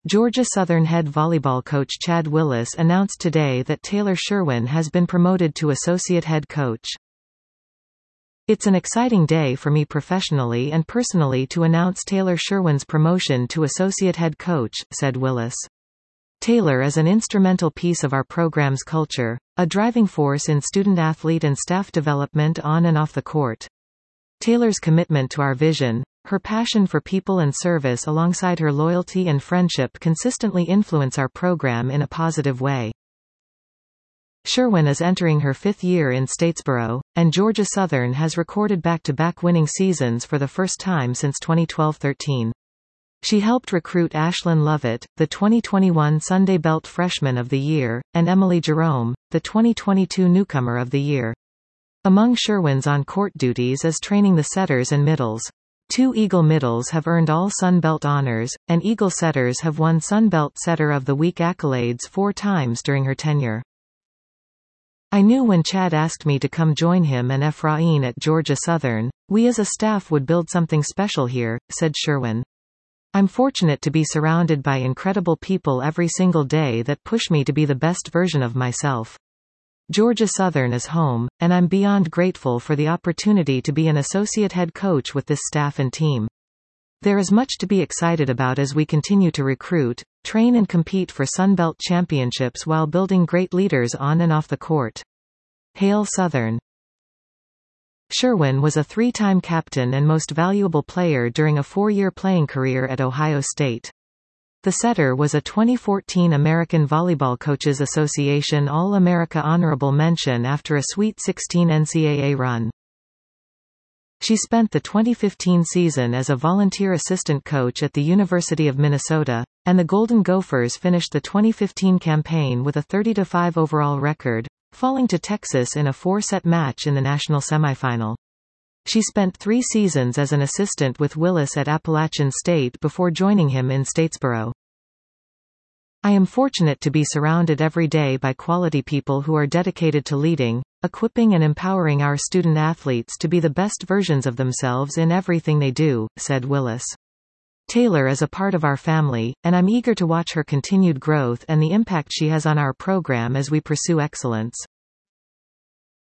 Georgia Southern head volleyball coach Chad Willis announced today that Taylor Sherwin has been promoted to associate head coach. It's an exciting day for me professionally and personally to announce Taylor Sherwin's promotion to associate head coach, said Willis. Taylor is an instrumental piece of our program's culture, a driving force in student-athlete and staff development on and off the court. Taylor's commitment to our vision, her passion for people and service alongside her loyalty and friendship consistently influence our program in a positive way. Sherwin is entering her 5th year in Statesboro, and Georgia Southern has recorded back-to-back winning seasons for the first time since 2012-13. She helped recruit Ashlyn Lovett, the 2021 Sunday Belt Freshman of the Year, and Emily Jerome, the 2022 Newcomer of the Year. Among Sherwin's on-court duties is training the setters and middles. 2 Eagle middles have earned all Sun Belt honors, and Eagle setters have won Sun Belt Setter of the Week accolades 4 times during her tenure. I knew when Chad asked me to come join him and Efrain at Georgia Southern, we as a staff would build something special here, said Sherwin. I'm fortunate to be surrounded by incredible people every single day that push me to be the best version of myself. Georgia Southern is home, and I'm beyond grateful for the opportunity to be an associate head coach with this staff and team. There is much to be excited about as we continue to recruit, train and compete for Sun Belt championships while building great leaders on and off the court. Hail Southern! Sherwin was a 3-time captain and most valuable player during a 4-year playing career at Ohio State. The setter was a 2014 American Volleyball Coaches Association All-America Honorable Mention after a Sweet 16 NCAA run. She spent the 2015 season as a volunteer assistant coach at the University of Minnesota, and the Golden Gophers finished the 2015 campaign with a 30-5 overall record, falling to Texas in a 4-set match in the national semifinal. She spent 3 seasons as an assistant with Willis at Appalachian State before joining him in Statesboro. I am fortunate to be surrounded every day by quality people who are dedicated to leading, equipping and empowering our student athletes to be the best versions of themselves in everything they do, said Willis. Taylor is a part of our family, and I'm eager to watch her continued growth and the impact she has on our program as we pursue excellence.